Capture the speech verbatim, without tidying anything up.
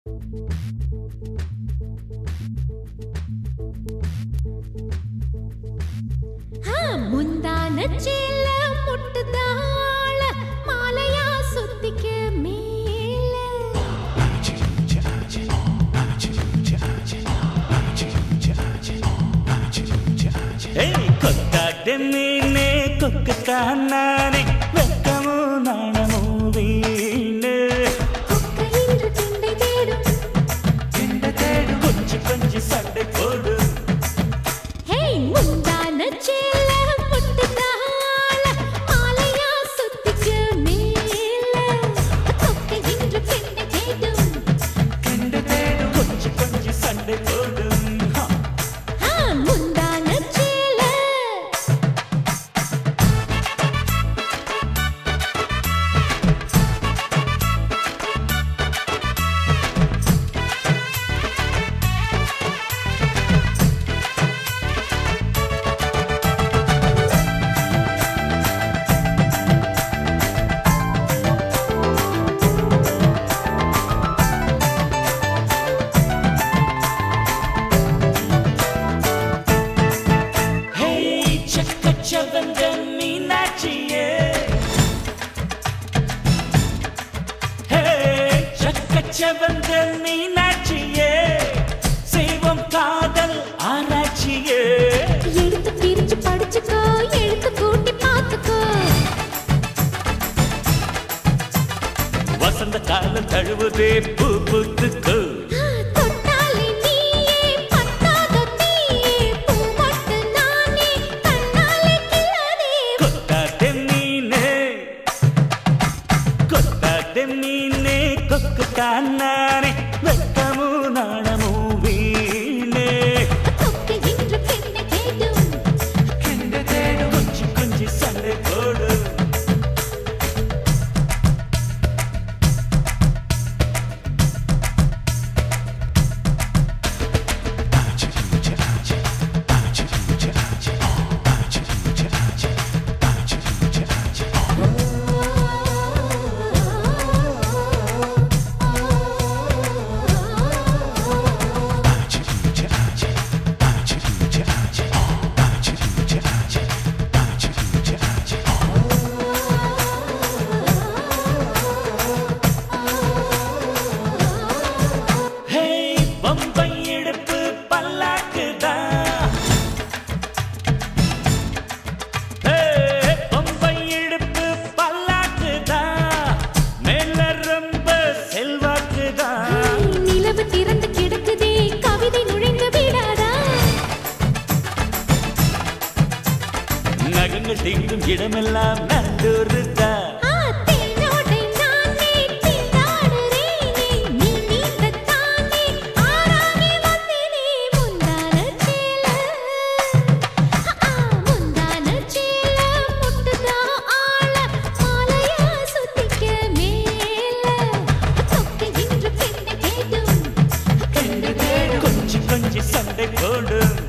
முந்தான சேல முட்டுதாள மாலையா சுத்திக்க மேல ஏய் கொத்தாட்ட மீனே கொக்குத்தானே வெக்கமோ நாணமோ வீணே கொக்க இன்று திண்டை தேடும் திண்டை தேடும் கொஞ்சி கொஞ்சி சண்டை போடு ஹே முந்தான சேல முட்டுதாள மாலையா சுத்திக்க மேல கொக்க இன்று திண்டை தேடும் திண்டை தேடும் கொஞ்சி கொஞ்சி சண்டை போடு முந்தான சேல செவந்த மீனாட்சியே ஹே செவந்த மீனாட்சியே செய்வோம் காதல் ஆராய்ச்சியே எடுத்து பிரிச்சு படிச்சுக்கோ எழுத்து கூட்டி பார்த்துக்கோ வசந்த காலம் தழுவுதே பூ பூத்துக்கோ தொட்டாலே நீயே பத்தாத தீயே பூ மொட்டு நானே கண்ணாலே கில்லாதே கொத்தாட்டே மீனே கொத்தாட்டே மீனே கொக்குத்தானே வெக்கமோ நாணமோ வீணே கொக்கு இன்று பெண்ணை தேடும் கிண்டை தேடும் கொஞ்சி கொஞ்சி சண்டை போடு பம்பை எடுப்பு பல்லாக்குதான் பம்பை எடுப்பு பல்லாக்குதான் மேல ரொம்ப செல்வாக்குதான் நிலவு திறந்து கிடக்குதே கவிதை நுழைந்து விடாதா நகங்கள் தீண்டும் இடமெல்லாம் நந்தூருதான் தேனோடை நானே திண்டாடுறேனே நீ நீந்தத்தானே ஆறானே வந்தேனே முந்தான சேல முந்தான சேல முட்டுதா ஆள மாலையா சுத்திக்க மேல கொக்கு இன்று பெண்ணை தேடும் கொஞ்சி கொஞ்சி சண்டை போடும்